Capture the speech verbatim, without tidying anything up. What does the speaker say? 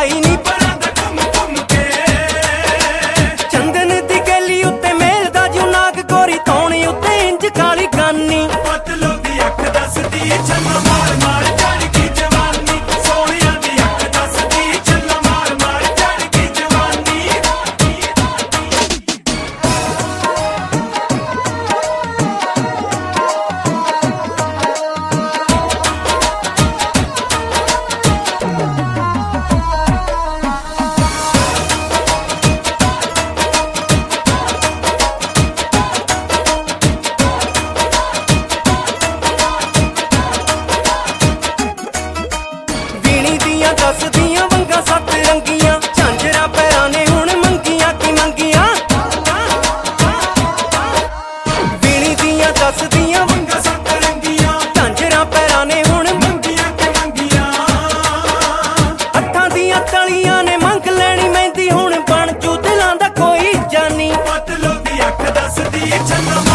ਕੋਈ ਨੀ ਪਰਾਂਦਾ ਘੁੰਮ ਘੁੰਮ ਕੇ ਚੰਦਨ ਦੀ ਗੈਲੀ ਉੱਤੇ ਮੇਲ ਦਾ ਜੁਨਾਕ ਗੋਰੀ ਧੌਣੀ ਉੱਤੇ ਇੰਜ ਕਾਲੀ ਗਾਨੀ ਪਤਲੋ ਦੀ ਅੱਖ ਦੱਸਦੀ ਛੱਲਾ ਮਾਰ ਮਾਰ ਚੜ ਗਈ ਜਵਾਨੀ ਸੋਹਣਿਆਂ ਦੀ ਅੱਖ ਦੱਸਦੀ ਛੱਲਾ ਮਾਰ ਮਾਰ ਚੜ ਗਈ ਜਵਾਨੀ ਦੱਸਦੀਆਂ ਵੰਗਾਂ ਸੱਤ ਰੰਗੀਆਂ ਝਾਂਜਰਾਂ ਪੈਰਾਂ ਨੇ ਹੁਣ ਮੰਗੀਆਂ ਕੀ ਮੰਗੀਆਂ ਵੀਣੀ ਦੀਆਂ ਦੱਸਦੀਆਂ ਵੰਗਾਂ ਸੱਤ ਰੰਗੀਆਂ ਝਾਂਜਰਾਂ ਪੈਰਾਂ ਨੇ ਹੁਣ ਮੰਗੀਆਂ ਕਿ ਮੰਗੀਆਂ ਹੱਥਾਂ ਦੀਆਂ ਤਲੀਆਂ ਨੇ ਮੰਗ ਲੈਣੀ ਮਹਿੰਦੀ ਹੁਣ ਬਣ ਜੂ ਦਿਲਾਂ ਦਾ ਕੋਈ ਜਾਨੀ ਪਤਲੋ ਦੀ ਅੱਖ ਦੱਸਦੀ ਛੱਲਾ